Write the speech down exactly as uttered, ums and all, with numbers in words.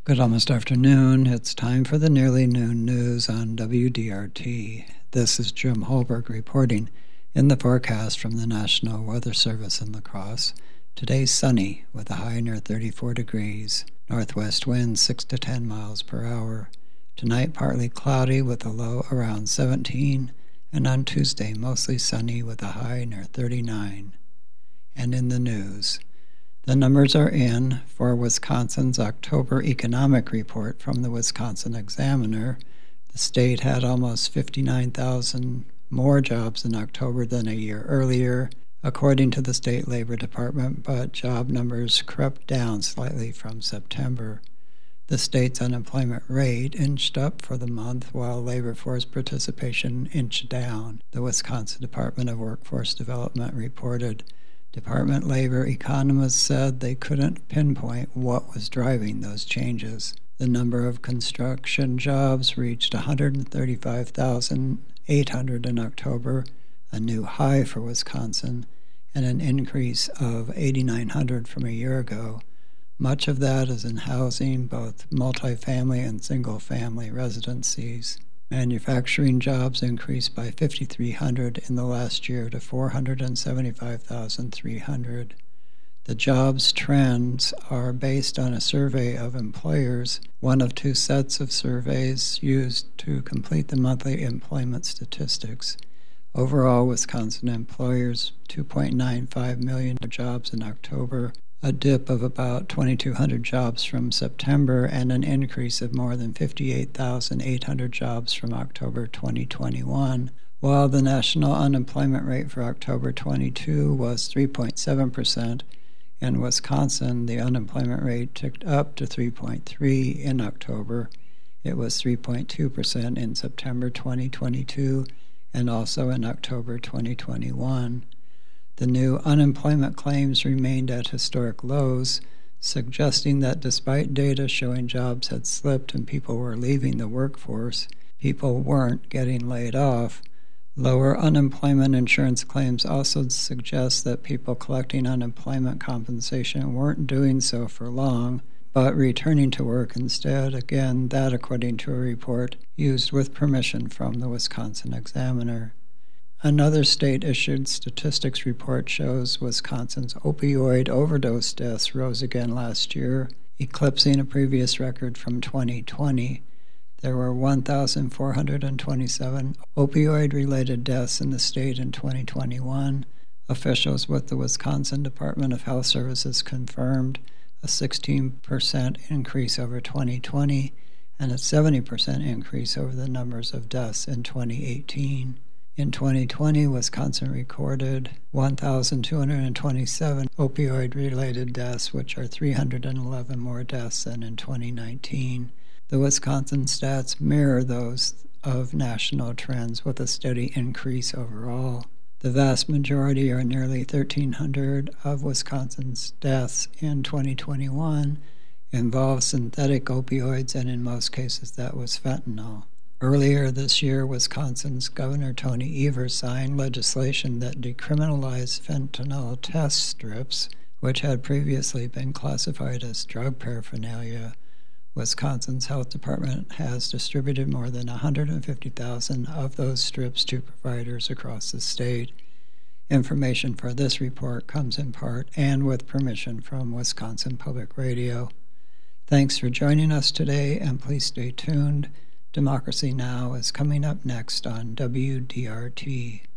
Good almost afternoon. It's time for the nearly noon news on W D R T. This is Jim Holberg reporting in the forecast from the National Weather Service in La Crosse. Today sunny with a high near thirty-four degrees. Northwest winds six to ten miles per hour. Tonight partly cloudy with a low around seventeen, and on Tuesday mostly sunny with a high near thirty-nine. And in the news, the numbers are in for Wisconsin's October economic report from the Wisconsin Examiner. The state had almost fifty-nine thousand more jobs in October than a year earlier, according to the State Labor Department, but job numbers crept down slightly from September. The state's unemployment rate inched up for the month while labor force participation inched down, the Wisconsin Department of Workforce Development reported. Department labor economists said they couldn't pinpoint what was driving those changes. The number of construction jobs reached one hundred thirty-five thousand eight hundred in October, a new high for Wisconsin, and an increase of eighty-nine hundred from a year ago. Much of that is in housing, both multifamily and single-family residencies. Manufacturing jobs increased by fifty-three hundred in the last year to four hundred seventy-five thousand three hundred. The jobs trends are based on a survey of employers, one of two sets of surveys used to complete the monthly employment statistics. Overall, Wisconsin employers two point nine five million jobs in October, a dip of about twenty-two hundred jobs from September, and an increase of more than fifty-eight thousand eight hundred jobs from October twenty twenty-one, while the national unemployment rate for October twenty-two was three point seven percent. In Wisconsin, the unemployment rate ticked up to three point three in October. It was three point two percent in September twenty twenty-two and also in October twenty twenty-one. The new unemployment claims remained at historic lows, suggesting that despite data showing jobs had slipped and people were leaving the workforce, people weren't getting laid off. Lower unemployment insurance claims also suggest that people collecting unemployment compensation weren't doing so for long, but returning to work instead. Again, that according to a report used with permission from the Wisconsin Examiner. Another state-issued statistics report shows Wisconsin's opioid overdose deaths rose again last year, eclipsing a previous record from twenty twenty. There were one thousand four hundred twenty-seven opioid-related deaths in the state in twenty twenty-one. Officials with the Wisconsin Department of Health Services confirmed a sixteen percent increase over twenty twenty and a seventy percent increase over the numbers of deaths in twenty eighteen. In twenty twenty, Wisconsin recorded one thousand two hundred twenty-seven opioid-related deaths, which are three hundred eleven more deaths than in twenty nineteen. The Wisconsin stats mirror those of national trends with a steady increase overall. The vast majority, or nearly thirteen hundred, of Wisconsin's deaths in twenty twenty-one involved synthetic opioids, and in most cases that was fentanyl. Earlier this year, Wisconsin's Governor Tony Evers signed legislation that decriminalized fentanyl test strips, which had previously been classified as drug paraphernalia. Wisconsin's health department has distributed more than one hundred fifty thousand of those strips to providers across the state. Information for this report comes in part and with permission from Wisconsin Public Radio. Thanks for joining us today, and please stay tuned. Democracy Now! Is coming up next on W D R T.